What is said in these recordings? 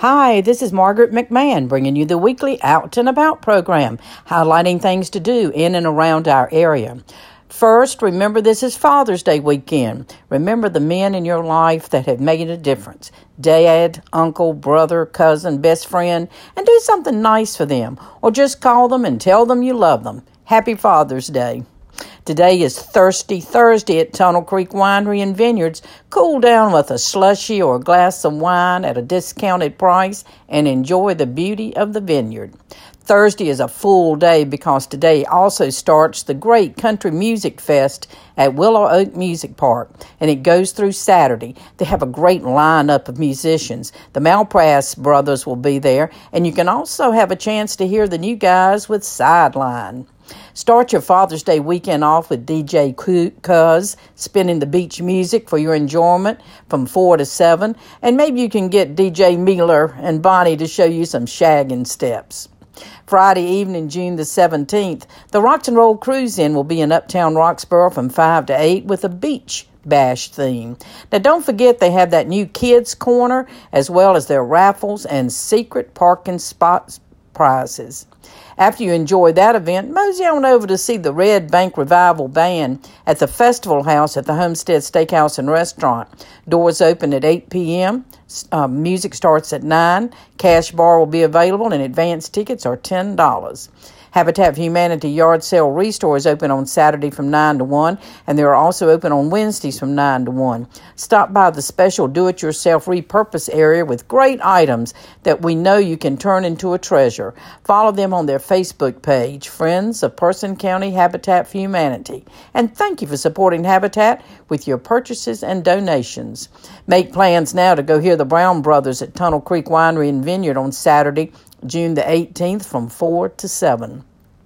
Hi, this is Margaret McMahon bringing you the weekly Out and About program, highlighting things to do in and around our area. First, remember this is Father's Day weekend. Remember the men in your life that have made a difference. Dad, uncle, brother, cousin, best friend, and do something nice for them. Or just call them and tell them you love them. Happy Father's Day. Today is Thirsty Thursday at Tunnel Creek Winery and Vineyards. Cool down with a slushie or a glass of wine at a discounted price and enjoy the beauty of the vineyard. Thursday is a full day because today also starts the great Country Music Fest at Willow Oak Music Park, and it goes through Saturday. They have a great lineup of musicians. The Malpass brothers will be there, and you can also have a chance to hear the new guys with Sideline. Start your Father's Day weekend off with DJ Cuz spinning the beach music for your enjoyment from 4 to 7, and maybe you can get DJ Miller and Bonnie to show you some shagging steps. Friday evening, June the 17th, the Rocks and Roll Cruise-In will be in Uptown Roxborough from 5 to 8 with a beach bash theme. Now, don't forget they have that new kids' corner as well as their raffles and secret parking spot prizes. After you enjoy that event, mosey on over to see the Red Bank Revival Band at the Festival House at the Homestead Steakhouse and Restaurant. Doors open at 8 p.m. Music starts at 9. Cash bar will be available and advance tickets are $10. Habitat for Humanity yard sale restore is open on Saturday from 9 to 1, and they are also open on Wednesdays from 9 to 1. Stop by the special do-it-yourself repurpose area with great items that we know you can turn into a treasure. Follow them on their Facebook page, Friends of Person County Habitat for Humanity. And thank you for supporting Habitat with your purchases and donations. Make plans now to go hear the Brown Brothers at Tunnel Creek Winery and Vineyard on Saturday, June the 18th from 4 to 7.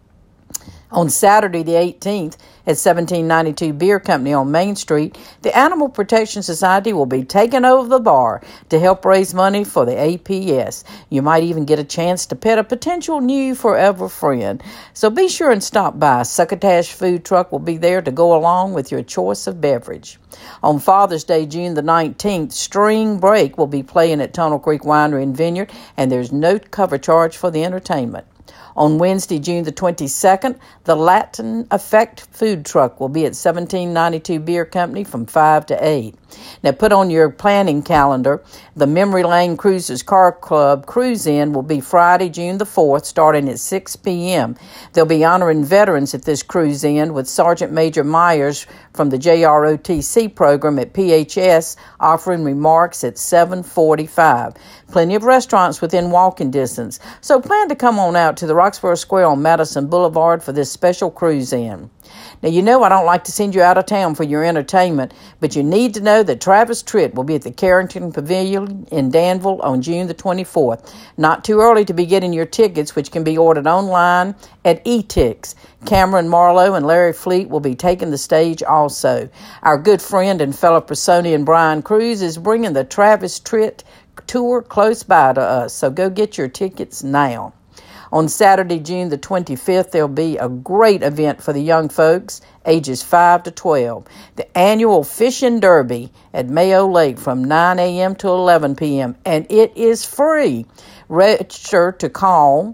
On Saturday the 18th at 1792 Beer Company on Main Street, the Animal Protection Society will be taking over the bar to help raise money for the APS. You might even get a chance to pet a potential new forever friend. So be sure and stop by. Succotash Food Truck will be there to go along with your choice of beverage. On Father's Day, June the 19th, String Break will be playing at Tunnel Creek Winery and Vineyard, and there's no cover charge for the entertainment. On Wednesday, June the 22nd, the Latin Effect Food Truck will be at 1792 Beer Company from 5 to 8. Now, put on your planning calendar, the Memory Lane Cruisers Car Club Cruise-In will be Friday, June the 4th, starting at 6 p.m. They'll be honoring veterans at this cruise-in with Sergeant Major Myers from the JROTC program at PHS offering remarks at 7:45. Plenty of restaurants within walking distance, so plan to come on out to the Roxborough Square on Madison Boulevard for this special cruise-in. Now, you know I don't like to send you out of town for your entertainment, but you need to know that Travis Tritt will be at the Carrington Pavilion in Danville on June the 24th. Not too early to be getting your tickets, which can be ordered online at eTix. Cameron Marlowe and Larry Fleet will be taking the stage also. Our good friend and fellow Presonian Brian Cruz is bringing the Travis Tritt tour close by to us, so go get your tickets now. On Saturday, June the 25th, there'll be a great event for the young folks, ages 5 to 12. The annual Fishing Derby at Mayo Lake from 9 a.m. to 11 p.m., and it is free. Register to call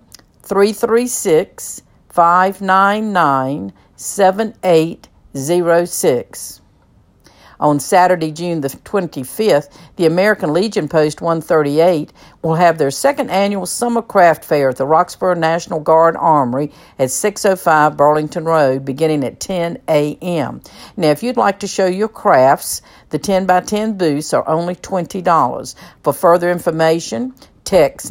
336-599-7806. On Saturday, June the 25th, the American Legion Post 138 will have their second annual Summer Craft Fair at the Roxborough National Guard Armory at 605 Burlington Road, beginning at 10 a.m. Now, if you'd like to show your crafts, the 10x10 booths are only $20. For further information, text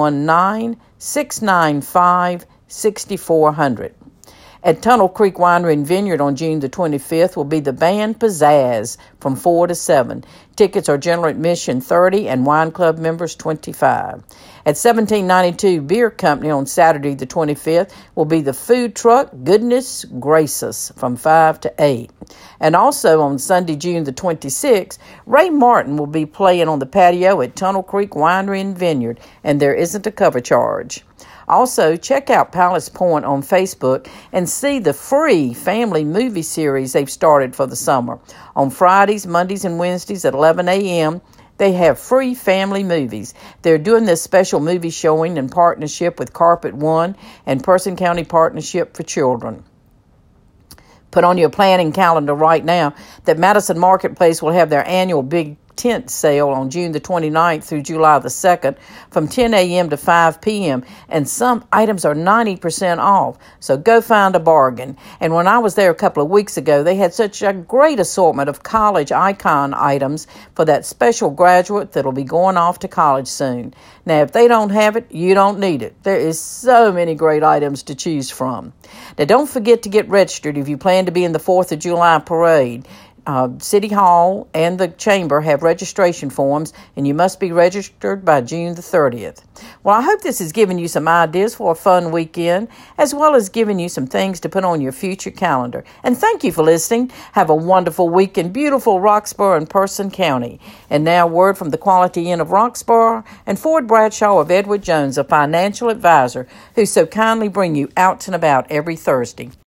919-695-6400. At Tunnel Creek Winery and Vineyard on June the 25th will be the band Pizzazz from 4 to 7. Tickets are general admission $30 and wine club members $25. At 1792 Beer Company on Saturday the 25th will be the food truck Goodness Gracious from 5 to 8. And also on Sunday, June the 26th, Ray Martin will be playing on the patio at Tunnel Creek Winery and Vineyard, and there isn't a cover charge. Also, check out Palace Point on Facebook and see the free family movie series they've started for the summer. On Fridays, Mondays, and Wednesdays at 11 a.m., They have free family movies. They're doing this special movie showing in partnership with Carpet One and Person County Partnership for Children. Put on your planning calendar right now that Madison Marketplace will have their annual Big Tent sale on June the 29th through July the 2nd from 10 a.m. to 5 p.m. And some items are 90% off. So go find a bargain. And when I was there a couple of weeks ago, they had such a great assortment of college icon items for that special graduate that'll be going off to college soon. Now, if they don't have it, you don't need it. There is so many great items to choose from. Now, don't forget to get registered if you plan to be in the 4th of July parade. City Hall and the Chamber have registration forms, and you must be registered by June the 30th. Well, I hope this has given you some ideas for a fun weekend, as well as giving you some things to put on your future calendar. And thank you for listening. Have a wonderful week in beautiful Roxborough and Person County. And now, word from the Quality Inn of Roxborough and Ford Bradshaw of Edward Jones, a financial advisor, who so kindly bring you Out and About every Thursday.